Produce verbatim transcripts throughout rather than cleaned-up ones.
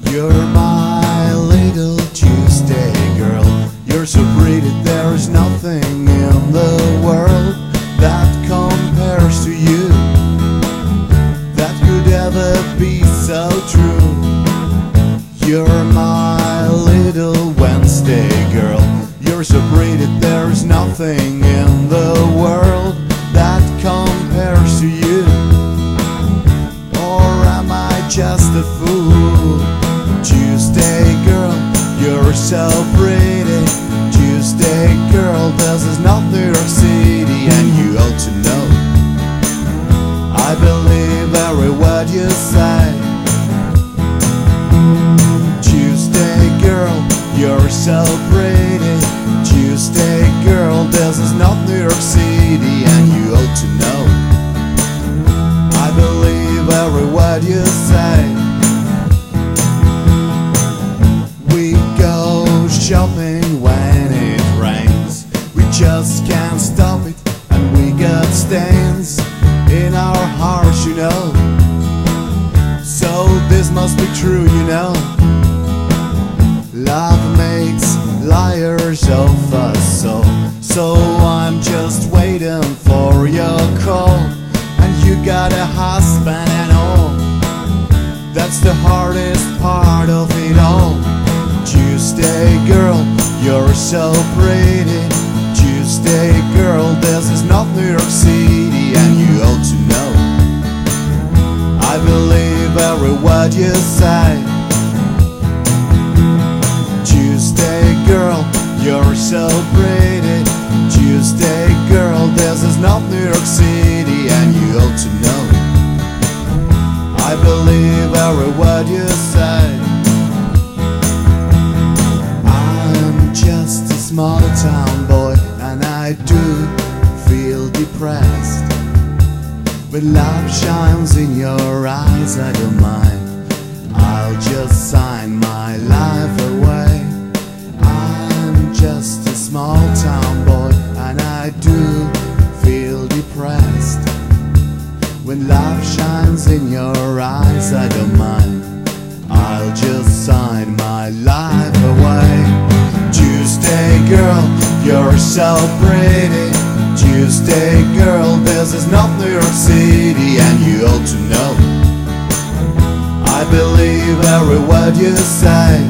You're my little Tuesday girl. You're so pretty, there's nothing in the world that compares to you, that could ever be so true. You're my little Wednesday girl. You're so pretty, there's nothing in the world that compares to you. Or am I just a fool? Tuesday girl, you're so pretty. Tuesday girl, this is not New York City, and you ought to know I believe every word you say. Tuesday girl, you're so pretty. Tuesday girl, this is not New York City, and you ought to know I believe every word you say. We go shopping when it rains. We just can't stop it, and we got stains in our hearts, you know. So this must be true, you know. Love makes liars of us all. So I'm just waiting for your call. And you got a husband and all. That's the hardest part of it all. Tuesday girl, you're so pretty. Tuesday girl, this is not New York City, and you ought to know I believe every word you say. Tuesday girl, you're so pretty. Tuesday girl, this is not New York City, and you ought to know I believe every word you say. I'm just a small town boy, and I do feel depressed. When love shines in your eyes, I don't mind. I'll just sign my life away. I'm just a small town boy, and I do feel depressed. When love shines in your eyes, I don't mind. I'll just sign my life away. Tuesday girl, you're so pretty. Tuesday girl, this is not New York City, and you ought to know I believe every word you say.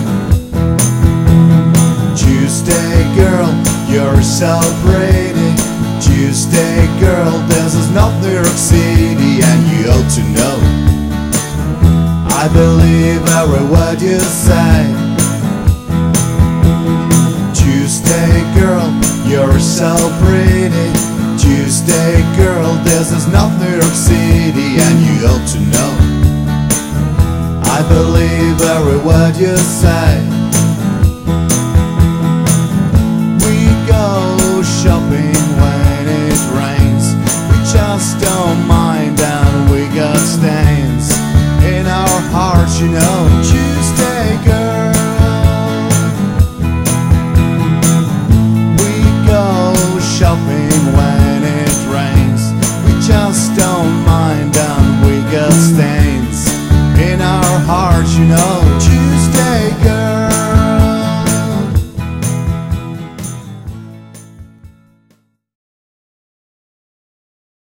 Tuesday girl, you're so pretty. Tuesday girl, this is not New York City, and you ought to know I believe every word you say. Tuesday girl, you're so pretty. Tuesday girl, this is not New York City, and you ought to know I believe every word you say.